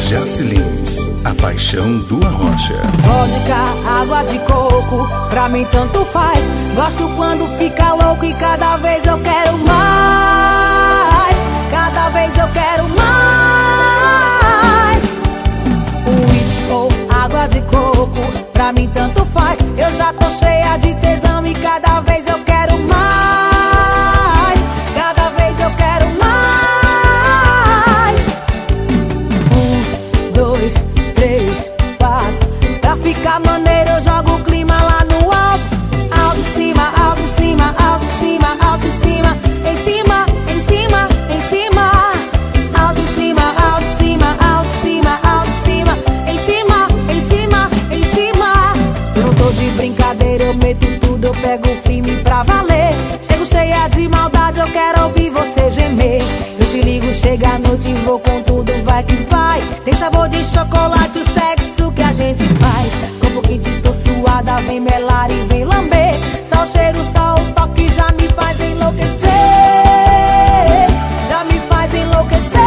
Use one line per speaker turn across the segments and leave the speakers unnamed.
Jaci Lins, a paixão do Arrocha.
Vodka, água de coco, pra mim tanto faz. Gosto quando fica louco e cada vez eu quero mais. Cada vez eu quero mais. Uísque ou água de coco, pra mim tanto faz. Eu já tô cheia de tesão e cada vez eu quero mais. Cada vez eu quero mais. 1, 2, 3, 4. Pra ficar maneiro eu jogo o clima lá no alto. Alto em cima, alto em cima, alto em cima, alto em cima. Em cima, em cima, em cima. Alto em cima, alto em cima, alto em cima, alto em cima. Em cima, em cima, em cima. Eu não tô de brincadeira, eu meto tudo, eu pego firme pra valer. Chego cheia de maldade, eu quero ouvir você gemer. Eu te ligo, chega a noite e vou com tudo, vai que vai. Tem sabor de chocolate, o sexo que a gente faz. Corpo quente, tô suada, vem melar e vem lamber. Só o cheiro, só o toque já me faz enlouquecer. Já me faz enlouquecer.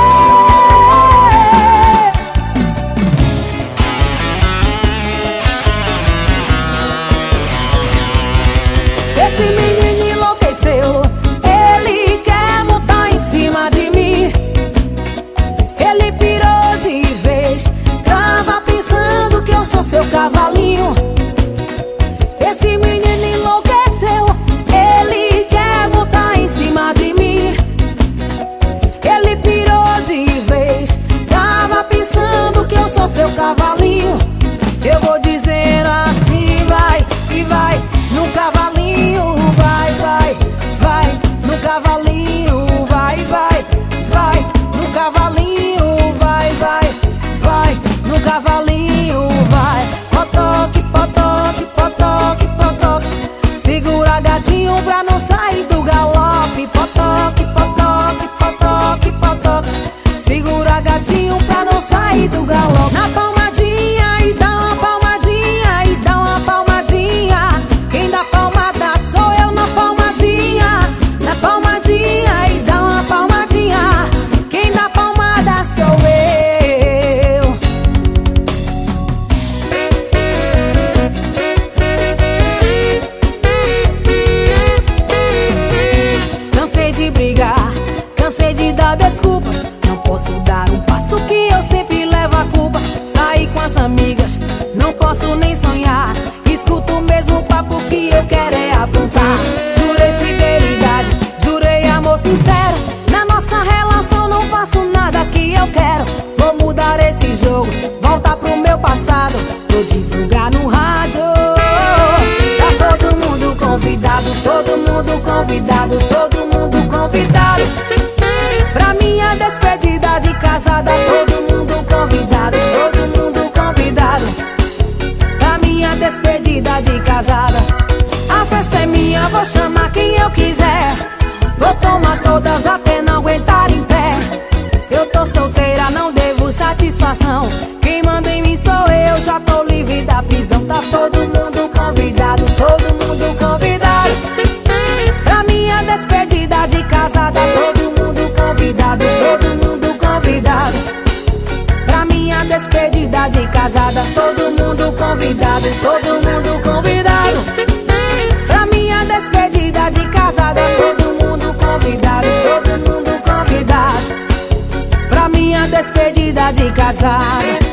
Esse menino enlouqueceu, ele quer montar em cima de mim. Ele pirou de vez, tava pensando que eu sou seu cavalinho. Esse menino enlouqueceu, ele quer montar em cima de mim. Ele pirou de vez, tava pensando que eu sou seu cavalinho. Eu vou dizendo assim, vai e vai no cavalinho, vai, vai, vai no cavalinho, vai, vai, vai no cavalinho, vai, vai, vai no cavalinho, vai. Potoque, potoque, potoque, potoque. Segura gatinho pra não sair do galope. Potoque, potoque, potoque, potoque. Segura gatinho pra não sair do galope. Na palmadinha e dá uma palmadinha e dá uma palmadinha. Quem dá palmada sou eu na palmadinha. Na palmadinha e dá uma palmadinha. Quem dá palmada sou eu. Cansei de brigar, cansei de dar desculpas. Não posso dar um passo que eu sempre levo a culpa. Sair com as amigas, não posso nem sonhar. Escuto o mesmo papo que eu quero é aprontar. Jurei fidelidade, jurei amor sincero. Na nossa relação não faço nada que eu quero. Vou mudar esse jogo, voltar pro meu passado. Vou divulgar no rádio. Tá todo mundo convidado, todo mundo convidado, todo mundo convidado. Pra minha despedida de casada, todo mundo convidado, todo mundo convidado. Pra minha despedida de casada. A festa é minha, vou chamar quem eu quiser. Vou tomar todas até não aguentar em pé. Eu tô solteira, não devo satisfação. Quem manda em mim sou eu, já tô livre da prisão. Tá todo mundo convidado, todo mundo convidado. Pra minha despedida de casada, todo mundo convidado, todo mundo convidado. Pra minha despedida de casada, todo mundo convidado, todo mundo convidado. Pra minha despedida de casada, todo mundo convidado, todo mundo convidado. Pra minha despedida de casada.